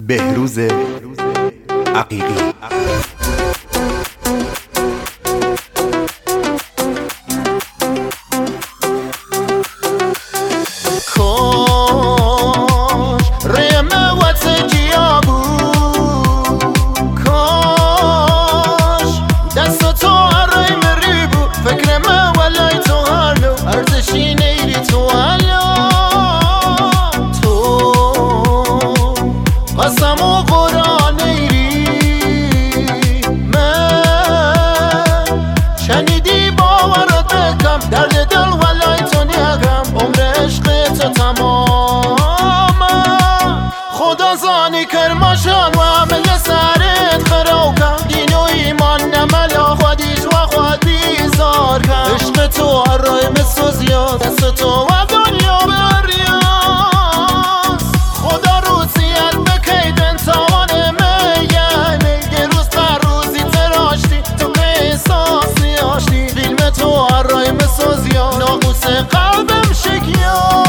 بهروز عقیقی. قسم و قرآن ایری من شنیدی باورت بکم، درد دل ولای تو نیگم، عمر عشق تو تمام. خدا زانی کرماشان و عمل سرت خراوکم، دین و ایمان نملا خودیش و خود بیزار کم. عشق تو هر رای مثل زیاد، دست تو و دنیا بریاز. خدا روزیت بکیدن تاوان میگنه، یه روز پر روزی تراشتی تو که احساس نیاشتی. فیلم تو هر رای مثل زیاد، ناقوس قلبم شکیاز.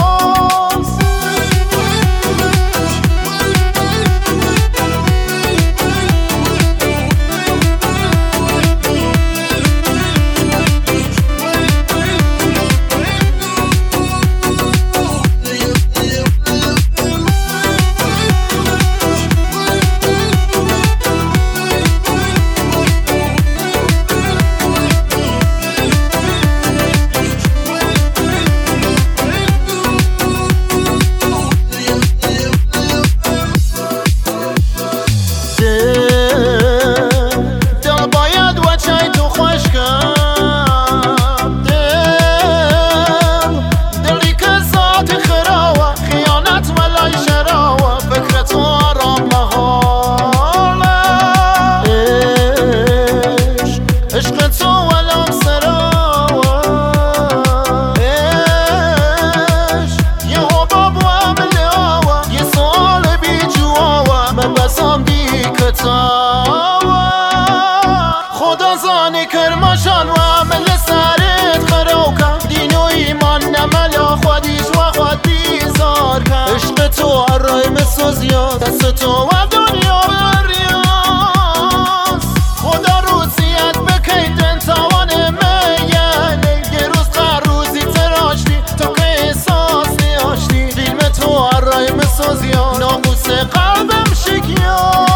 خدا زانی کرماشان و عمل سرت خراوکم، دین و ایمان نملا خودیش و خود بیزار کم. عشق تو هر رای مثل زیاد، دست تو و دنیا بریاز. خدا روزیت بکیدن تاوان میگنه، یه روز هر روزی تراشتی تو که احساس نیاشتی. فیلم تو هر رای مثل زیاد، ناقوس قلبم شکیاز.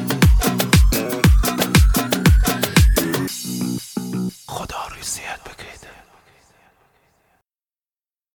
خدا روزیت بکید.